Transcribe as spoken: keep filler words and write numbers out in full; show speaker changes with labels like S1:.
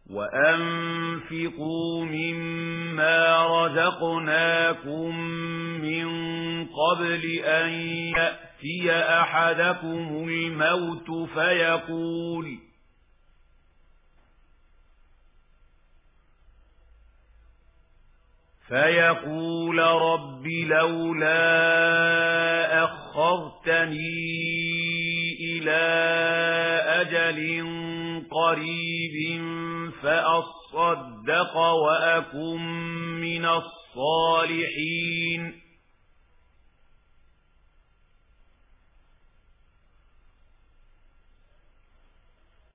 S1: وأنفقوا مما رزقناكم من قبل أن يأتي أحدكم الموت فيقول فيقول رب لولا أخرتني إلى أجل قريب فأصدق وأكن من الصالحين